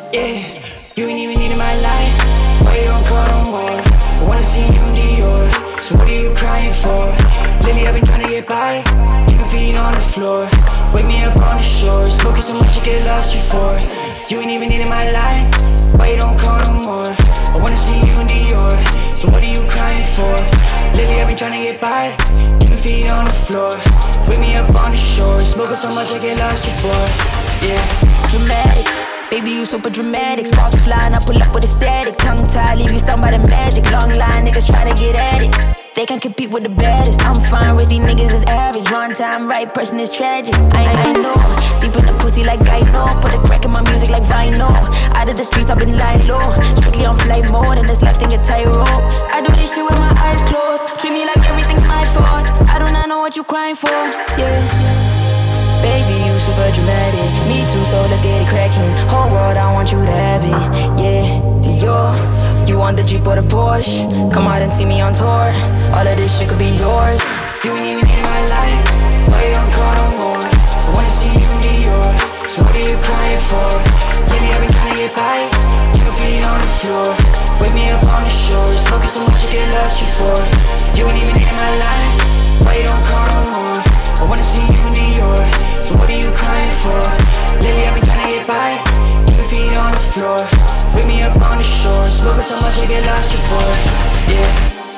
Yeah, you ain't even need in my life. Why you don't call no more? I wanna see you in Dior. So what are you crying for? Lately I've been trying to get by, keeping feet on the floor. Wake me up on the shore, smoking so much you get lost before. You ain't even need in my life. Why you don't call no more? I wanna see you in Dior. So what are you crying for? Lately I've been trying to get by, keeping feet on the floor. Wake me up on the shore, smoking so much I get lost before. Yeah, dramatic. Baby, you super dramatic. Sparks flying, I pull up with a static. Tongue tied, leave you stung by the magic. Long line, niggas tryna get at it. They can't compete with the baddest. I'm fine, rest these niggas is average. Wrong time, right person is tragic. I know, deep in the pussy like I know. Put a crack in my music like vinyl. Out of the streets, I've been lying low. Strictly on flight mode, and this life thing a tightrope. I do this shit with my eyes closed. Treat me like everything's my fault. I do not know what you crying for, yeah. Baby, you super dramatic. Me too, so let's get it cracking. Whole world, I want you to have it. Yeah, Dior. You want the Jeep or the Porsche? Come out and see me on tour. All of this shit could be yours. you ain't even in my life. Why you don't call no more? I wanna see you in Dior. So what are you crying for? Lately I've been trying to get by, keep your feet on the floor. Wake me up on the shore, smoking so much you get lost before. You ain't even in my life. Why you don't call no more? I wanna see you in Dior. So what are you crying for? Lately I've been trying to get by, keep your feet on the floor. Wake me up on the shore, smoking so much I get lost before. Yeah.